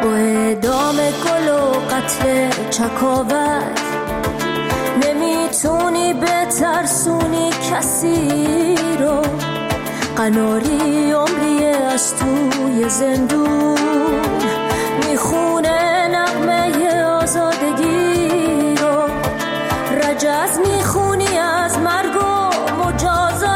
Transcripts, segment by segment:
با اعدام گل و قتل چکاوک نمیتونی بترسونی کسی رو. قناری عمریه از توی زندون میخونه نغمه آزادگی رو. رجز میخونی از مرگ و مجازات،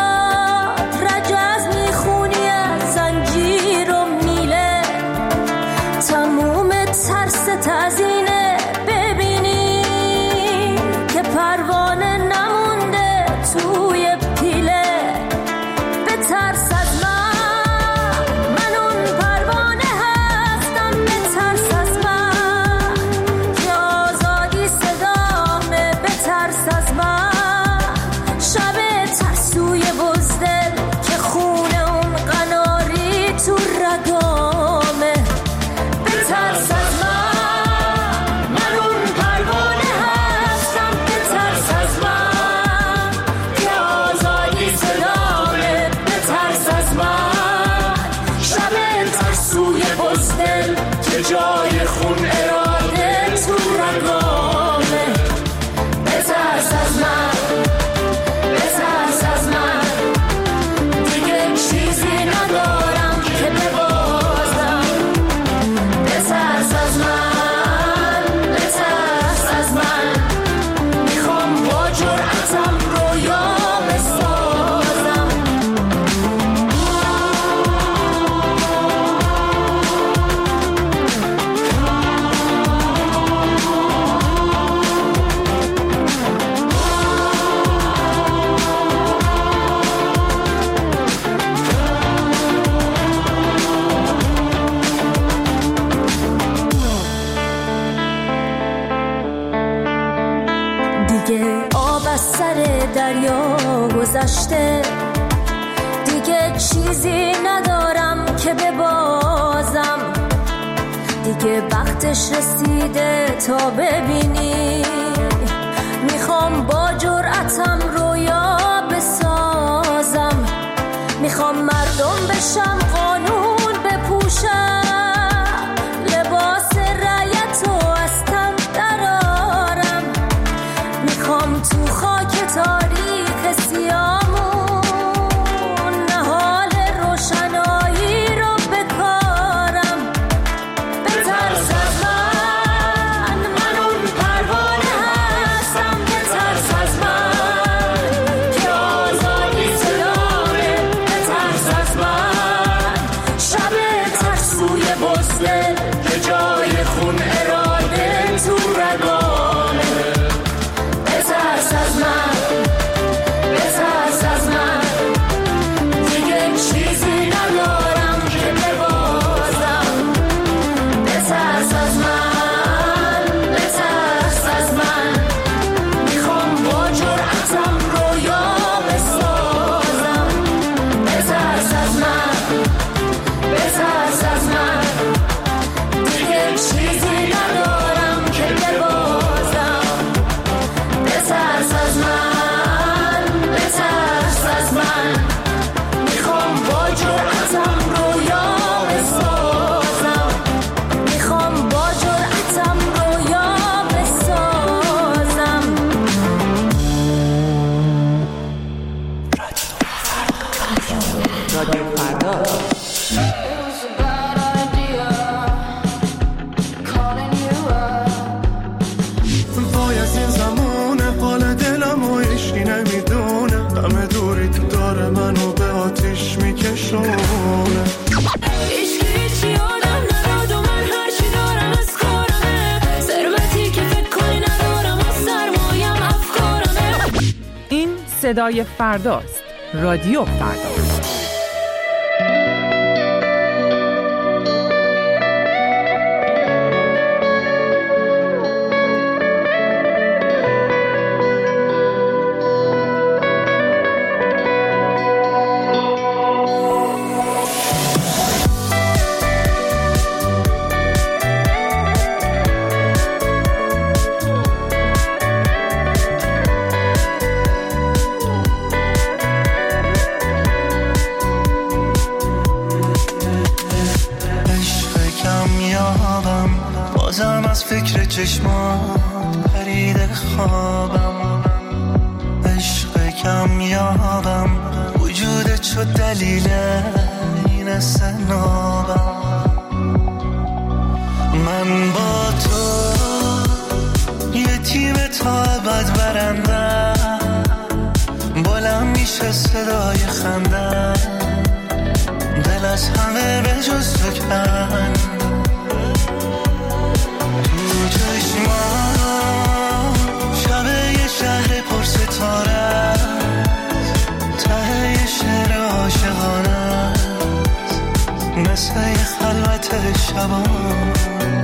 رجز میخونی از زنجیر و میله. تموم ترس تزینه ببینی که پروانه نمونده توی پیله. به ترس از من اون پروانه هستم. به ترس از من که آزادی صدامه. به ترس از من شب ترسوی بزدل که خونه اون قناری تو رگامه. به ترس از من اون پروانه هستم. به ترس از من که آزادی صدامه. به ترس از من شب ترسوی بزدل که جای خون اراده تو رگامه. به ترس از من، به ترس از من دیگه چیزی ندارم که ببازم. به ترس از من، به ترس از من میخوام با جرأتم رویا بسازم. دیگه آب از سر دریا گذشته، دیگه چیزی ندارم که ببازم. دیگه وقتش رسیده تا ببینی میخوام با جرأتم رویا بسازم. میخوام مردم بشم، قانون بپوشم، لباس رعیتو از تن درارم. میخوام تو خاک تاریخ سیامون نهال روشنایی رو بکارم. به ترس از من اون پروانه هستم. به ترس از من که آزادی صدامه. به ترس از من شب ترسوی بزدل که جای خون اراده تو رگامه. به ترس از من، به ترس از من دیگه چیزی ندارم که ببازم. به ترس از من، به ترس از من میخوام با جرأتم رویا بسازم. به ترس از من، به ترس از من دیگه چیزی ندارم که ببازم. به ترس از من، به ترس از من میخوام با جرأتم رویا بسازم. میخوام با جرأتم رویا بسازم. رادیو فردا. وای از این زمونه حال دلم و عشقی نمیدونه. همه دوری تو داره منو به آتیش میکشونه. هیچی آدم نداد و من هرچی دارم از کارمه. ثروتی که فکر کنی ندارم و سرمایم افکارمه. این صدای فرداست. رادیو فردا. از فکر چشمان پریده خوابم، عشق کم یابم، وجودت شد دلیل این استنابم. من با تو یه تیم تا ابد برندم، بلند میشه صدای خندم، دل از همه به جز تو کن. تو چشمان شب یه شهر پر ستاره، ته یه شعر عاشقانه، مثل یه خلوت شبان.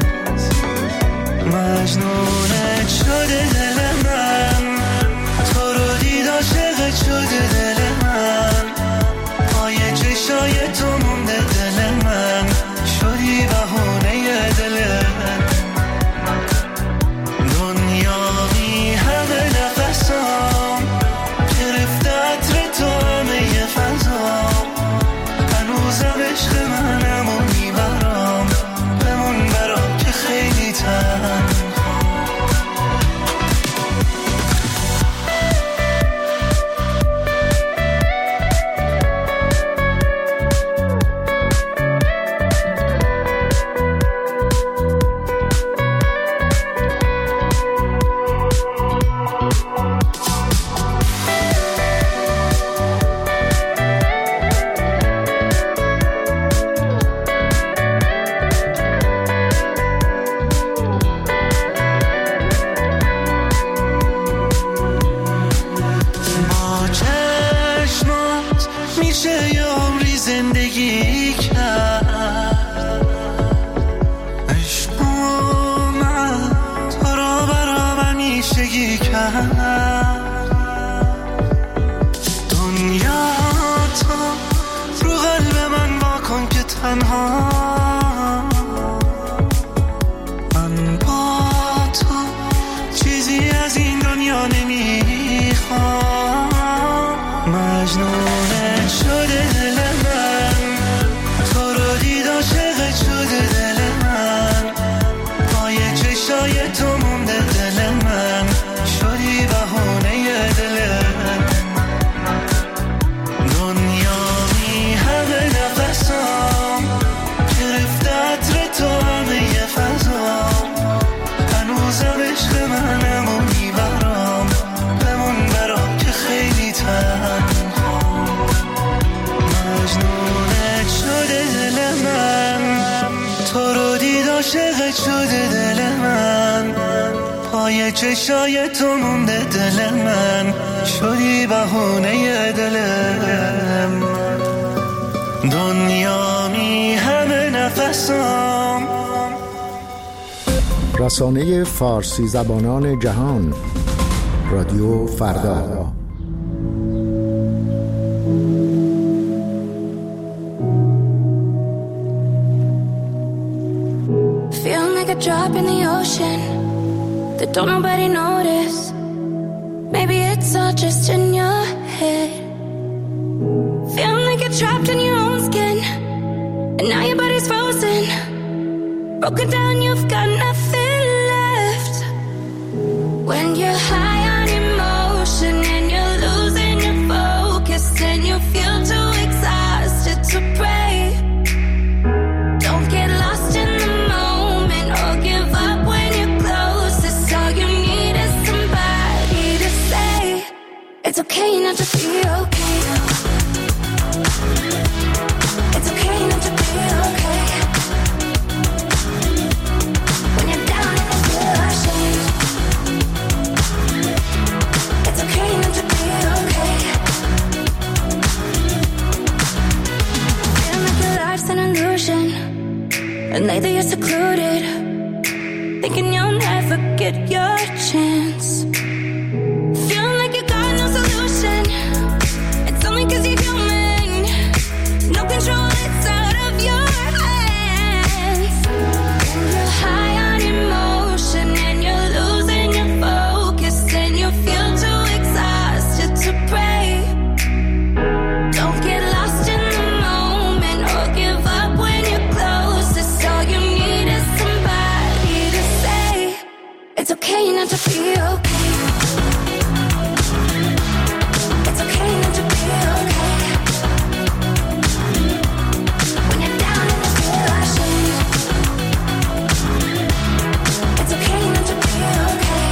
مجنونت شده دل من، تو رو دید عاشقت شده دل من، پای چشای تو مونده دل من، شدی بهونه دل من. دنیا بی همه نفسام، گرفته عطر تو همه ی فضام، هنوزم عشق منم و میبرام، بمون برام که خیلی تنها. چشای تو مونده دل من، شدی بهونه دلم. دنیا می همه نفسام. رسانه فارسی زبانان جهان، رادیو فردا. Feeling like a drop in the ocean that don't nobody notice. Maybe it's all just in your head. Feeling like you're trapped in your own skin, and now your body's frozen. Broken down, you've got nothing left. When you're high on emotion and you're losing your focus, and you feel too exhausted to pray. Don't get lost in the moment or give up when you're closest. All you need is somebody to say it's okay not to be okay. It's okay not to be okay. When you're down and you feel ashamed, it's okay not to be okay. Feeling like your life's an illusion, and lately you're secluded, thinking you'll never get your chance. Feeling like you got no solution, it's only 'cause you're human. No control, it's out of your hands. When you're high on emotion and you're losing your focus, and you feel too exhausted to pray. Don't get lost in the moment or give up when you're closest. All you need is somebody to say It's okay not to be okay. It's okay not to be okay. When you're down and you feel ashamed. It's okay not to be okay.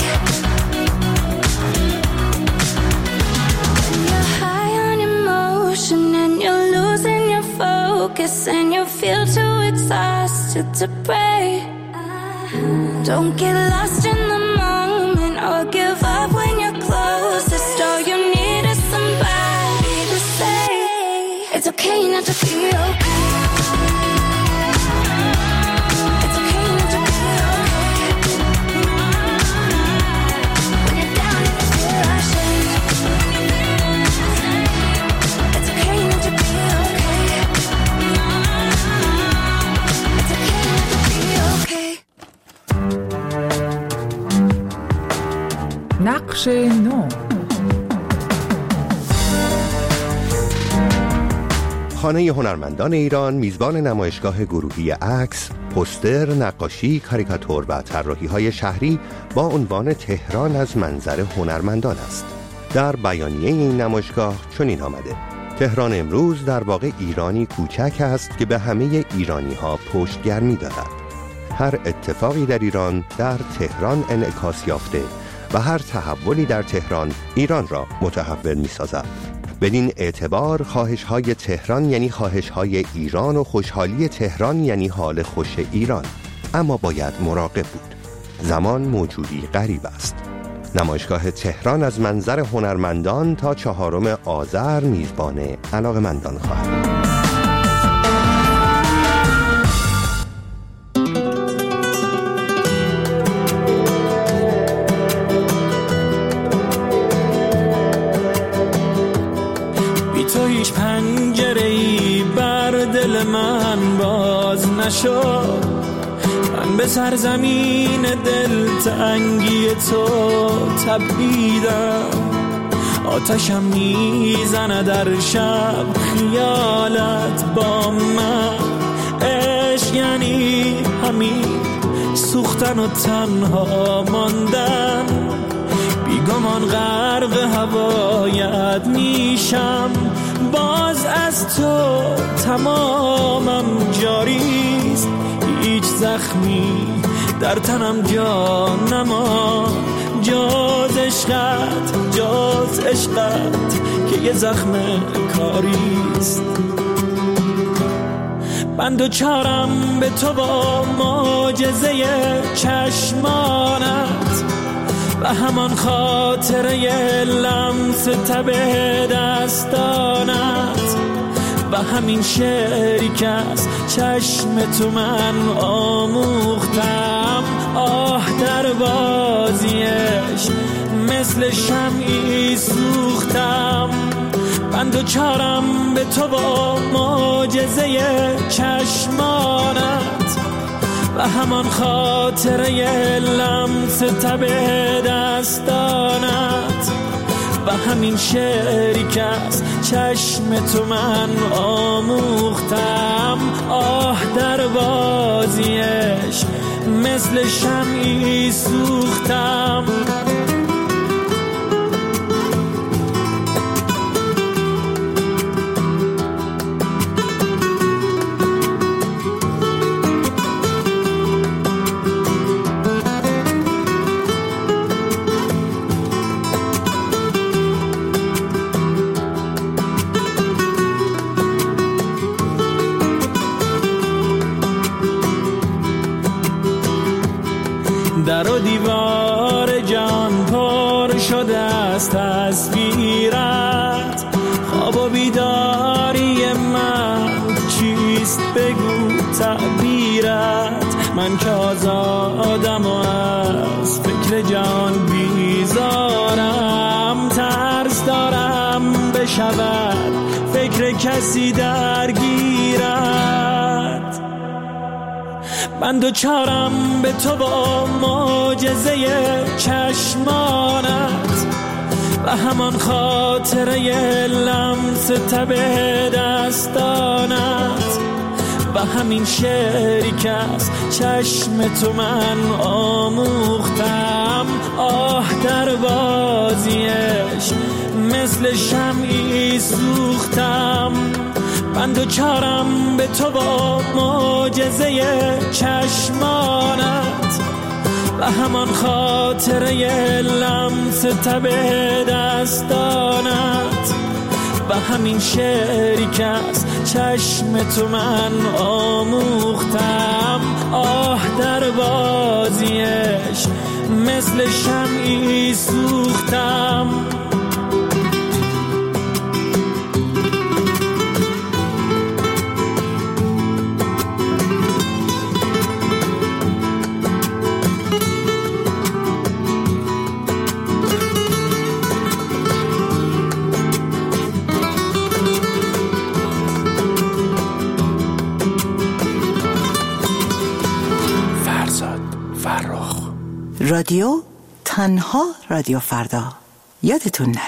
When you're high on emotion and you're losing your focus and you feel too exhausted to pray. Don't get lost in the moment or give up when you're closest. All you need is somebody to say it's okay not to be okay. It's okay not to be okay. When you're down and you feel ashamed. It's okay not to be okay. It's okay not to be okay. نقش نو. خانه هنرمندان ایران میزبان نمایشگاه گروهی عکس، پوستر، نقاشی، کاریکاتور و طراحی‌های شهری با عنوان تهران از منظر هنرمندان است. در بیانیه این نمایشگاه چنین آمده: تهران امروز در واقع ایرانی کوچک است که به همه ایرانی‌ها پشتگرمی دارد. هر اتفاقی در ایران در تهران انعکاس یافته و هر تحولی در تهران ایران را متحول می‌سازد. بدین اعتبار خواهش‌های تهران یعنی خواهش‌های ایران و خوشحالی تهران یعنی حال خوش ایران. اما باید مراقب بود. زمان موجودی غریب است. نمایشگاه تهران از منظر هنرمندان تا 4 آذر میزبان علاقه‌مندان خواهد بود. تو هیچ پنجره‌ای بر دل من باز نشد. من به سرزمین دلتنگی تو تپیدم. آتشم میزنه در شب خیالت با من. عشق یعنی همین سوختن و تنها ماندن. بیگمان غرق هوایت میشم. باز از تو تمامم جاریست. هیچ زخمی در تنم جا نما. جاز عشقت که یه زخم کاریست. من دوچارم به تو با معجزه چشمانت و همان خاطره لمس تب دستانت و همین شعری که از چشم تو من آموختم. آه در بازیش مثل شمعی سوختم. من دوچارم به تو با معجزه چشمانت و همان خاطره لمس تب دستانت و همین شعری که از چشم تو من آموختم. آه در بازیش مثل شمعی سوختم. در و دیوار جان پر شده است تصویرت. خواب و بیداری من چیست بگو تعبیرت. من که آزادم و از فکر جان بیزارم. ترس دارم بشود فکر کسی درگیرت. من دوچارم به تو با معجزه چشمانت و همان خاطره لمس تب دستانت و همین شعری که از چشم تو من آموختم. آه در بازیش مثل شمعی سوختم. من دوچارم به تو با معجزه چشمانت و همان خاطره لمس تب دستانت و همین شعری که از چشم تو من آموختم. آه در بازیش مثل شمعی سوختم. رادیو تنها رادیو فردا، یادتون نره.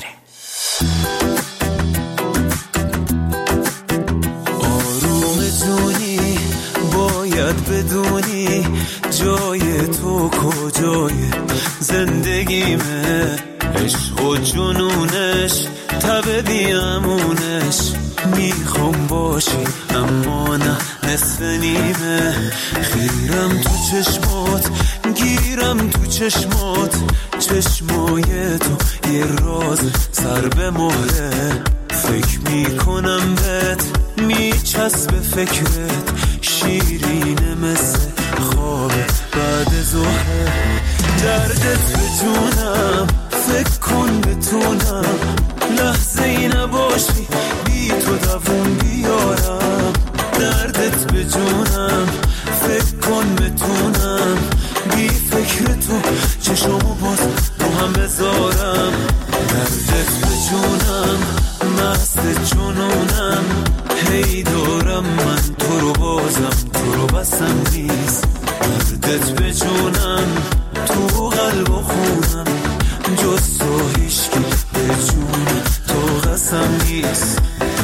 آرومتونی باید بدونی جای تو کجای زندگیمه. عشق و جنونش تب بیامونش میخوام باشی اما نه نصف نیمه. خیرم تو چشمات گیرم تو چشمات، چشمای تو یه راز سر به مهره. فکر میکنم بهت میچسب فکرت، شیرینه مثل خواب بعد ظهره. دردت به جونم فکر کن بتونم لحظه ای نباشی بی تو دووم بیارم. دردت به جونم فکر کن بتونم بی فکر تو چشمو باز رو هم بذارم. دردت به جونم مست جنونم، هی دارم من تو رو بازم تو رو بسم نیست. دردت به جونم تو قلب و خونم، جز تو هیچکی به جون تو قسم نیست.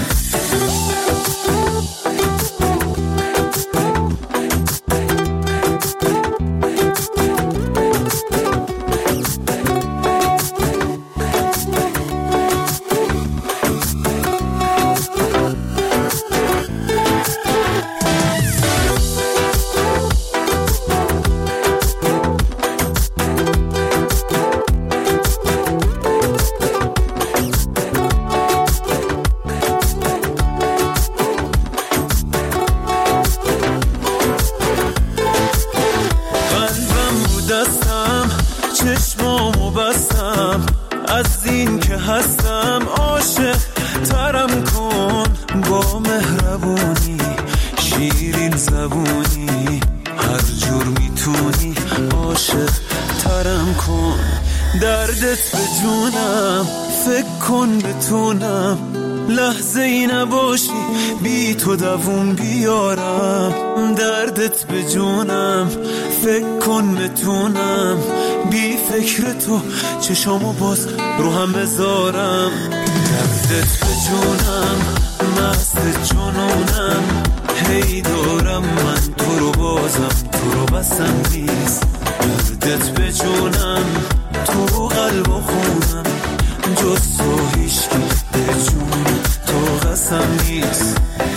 چشمامو بستم از این که هستم، عاشق ترم کن با مهربونی، شیرین زبونی، هر جور میتونی عاشق ترم کن. دردت به جونم فکر کن بتونم لحظه ای نباشی بی تو دووم بیارم. دردت به جونم فکر کن بتونم بی فکر تو چشامو باز رو هم بذارم. دردت به جونم مست جنونم، هی دارم من تو رو بازم تو رو بسم نیست. دردت به جونم تو قلب و خونم، جز تو هیچکی به جون تو قسم نیست.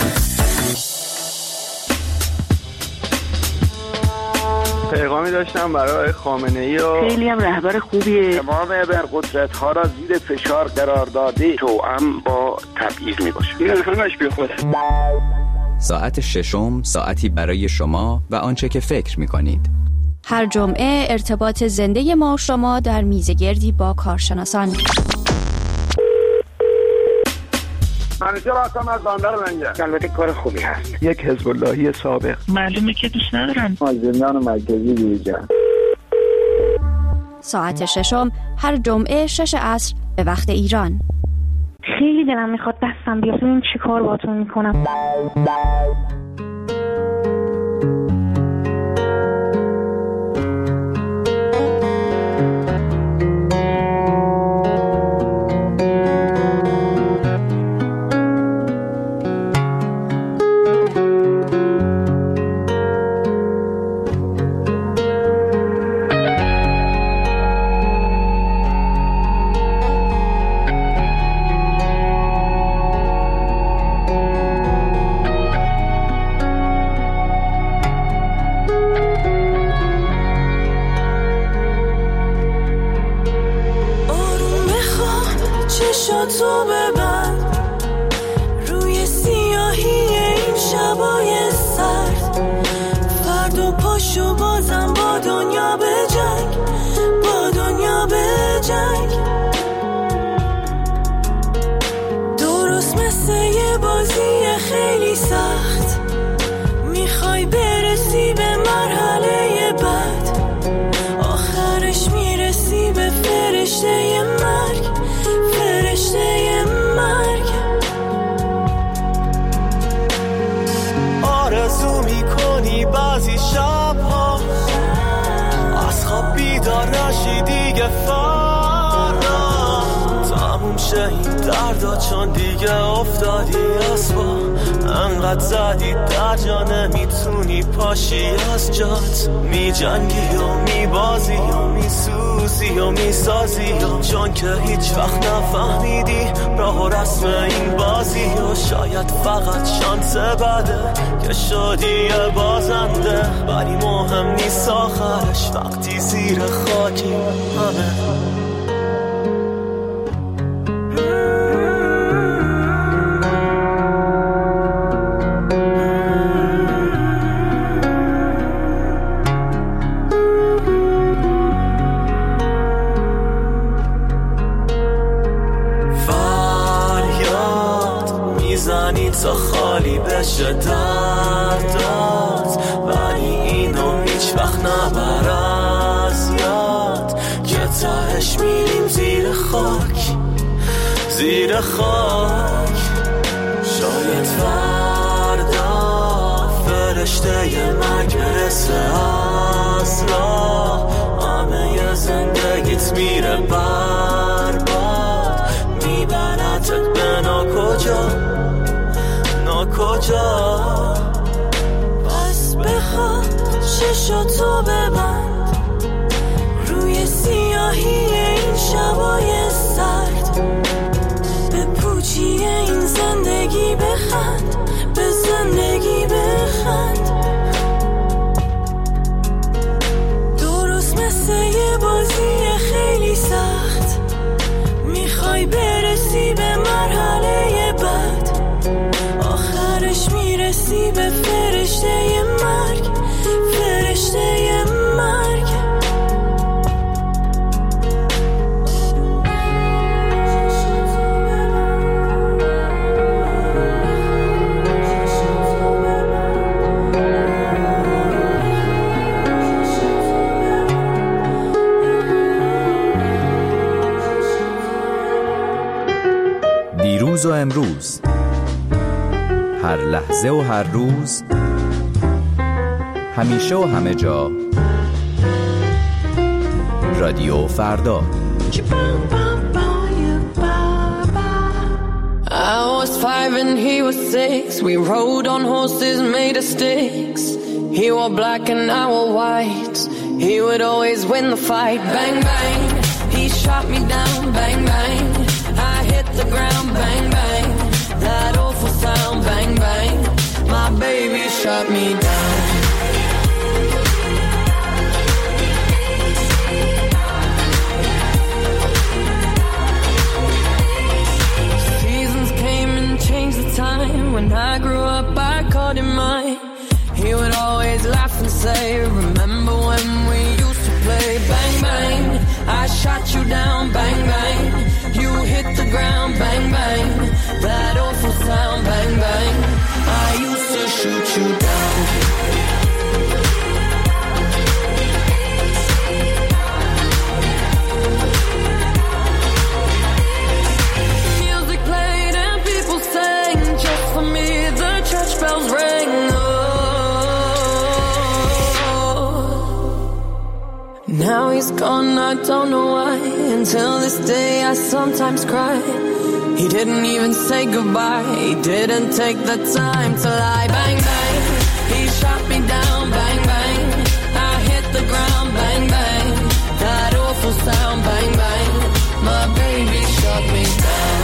پیغامی داشتم برای خامنه‌ای و خیلی هم رهبر خوبیه. تمام ابرقدرت ها را زیر فشار قرار داده، توأم با تبعیض میباشه. این همش بی خوده. ساعت ششم، ساعتی برای شما و آنچه که فکر میکنید. هر جمعه ارتباط زنده ما و شما در میزگردی با کارشناسان. منیجر هستم از بندر منجر. البته کار خوبی هست. یک حزب اللهی سابق. معلومه که دوست ندارن. از زندان مرکزی بیرون. ساعت ششم هر جمعه 6 عصر به وقت ایران. خیلی دلم میخواد دستم بیاد ببینم چی کار باهاتون میکنم. چشاتو ببند روی سیاهی این شبای سرد. فردا پاشو بازم با دنیا به جنگ، با دنیا به جنگ. درست مثل یه بازی خیلی سخت، میخوای برسی به مرحله بعد، آخرش میرسی به فرشته مرگ، فرشته مرگ. آرزو میکنی بعضی شبها از خواب بیدار نشی دیگه، فردا تموم شه این دردا، چون دیگه افتادی از پا. انقدر زدی در جا نمیتونی پاشی از جات، می جنگی و می بازی و می سوزی و می سازی، چون که هیچ وقت نفهمیدی راه و رسم این بازی. و شاید فقط شانس بده که شدی بازنده، ولی مهم نیست آخرش وقتی زیر خاکی همه. تا خالی بشه دردات، ولی اینو هیچ وقت نبر از یاد که تهش میریم زیر خاک، زیر خاک. شاید فردا فرشته ی مرگ برسه از راه، همه زندگیت میره برباد، میبرتت به ناکجا، کجا. پس بخواه چشاتو ببند روی سیاهی این شبای سرد، به پوچی این زندگی بخند، به زندگی بخند. درست مثل یه بازی خیلی سخت، میخوای برسی به مرحله بعد، آخرش میرسی به فرشته مرگ، فرشته مرگ. دیروز و امروز، هر لحظه و هر روز، همیشه و همه جا، رادیو فردا. I was 5 and he was 6. We rode on horses made of sticks. He wore black and I wore white. He would always win the fight. Bang, bang, he shot me down. Bang, bang, I hit the ground. Bang, bang, that awful sound. Bang, bang, my baby shot me down. Seasons came and changed the time. When I grew up I called him mine. He would always laugh and say, remember when we used to play. Bang, bang, I shot you down. Bang, bang, you hit the ground. Bang, bang, that awful sound. Bang, bang, I used to shoot you down. Music played and people sang. Just for me the church bells rang. Now he's gone, I don't know why. Until this day I sometimes cry. He didn't even say goodbye. He didn't take the time to lie. Bang, bang, he shot me down. Bang, bang, I hit the ground. Bang, bang, that awful sound. Bang, bang, my baby shot me down.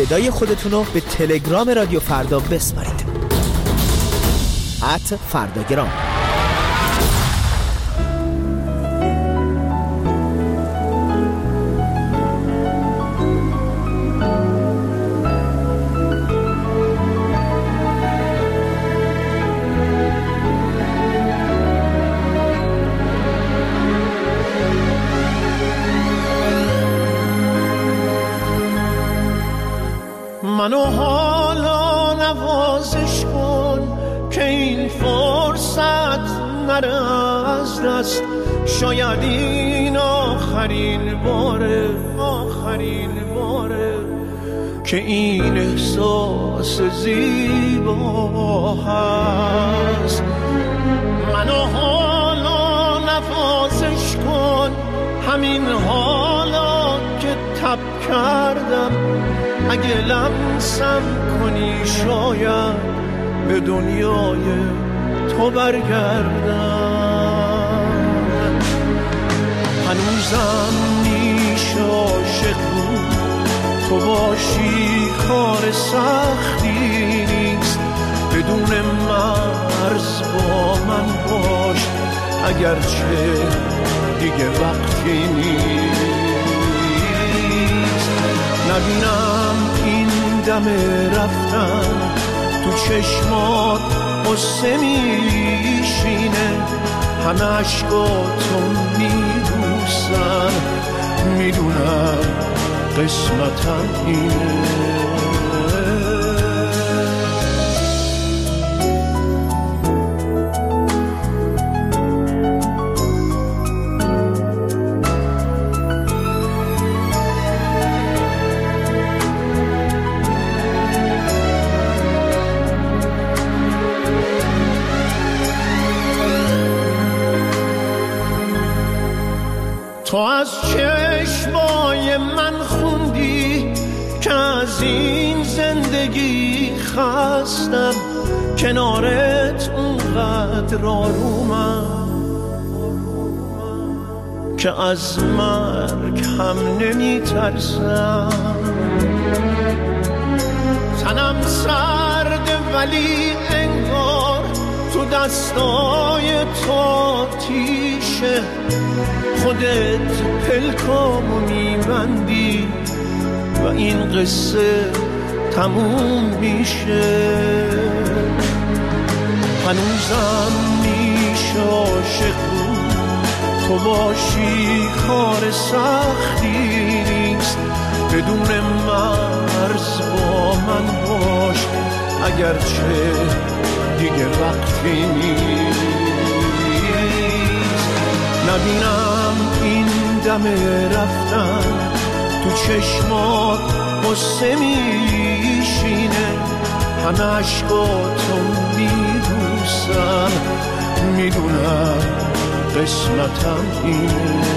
صدای خودتون رو به تلگرام رادیو فردا بسپارید. @فرداگرام. منو حالا نوازش کن که این فرصت نره از دست. شاید این آخرین باره که این احساس زیبا هست. منو حالا نوازش کن، همین حالا که تب کردم. اگه لمسم کنی شاید به دنیای تو برگردم. هنوزم میشه عاشق بود، تو باشی کار سختی نیست. بدون مرز با من باش، اگرچه دیگه وقتی نیست. نبینم این دم رفتن تو چشمات قصه میشینه. همه عشقاتو میبوسن، میدونم قسمتم اینه. تو از چشمای من خوندی که از این زندگی خستم. کنارت اونقدر آرومم که از مرگ هم نمی ترسم. تنم سرد ولی انگار تو دستای تو آتیشه. خودت پلکامو میبندی و این قصه تموم میشه. هنوزم میشه عاشق بود، تو باشی کار سختی نیست. بدون مرز با من باش، اگرچه دیگه وقتی نیست. نبینم این دم رفتن تو چشمات قصه میشینه. همه عشقاتو میبوسن، میدونم قسمتم اینه.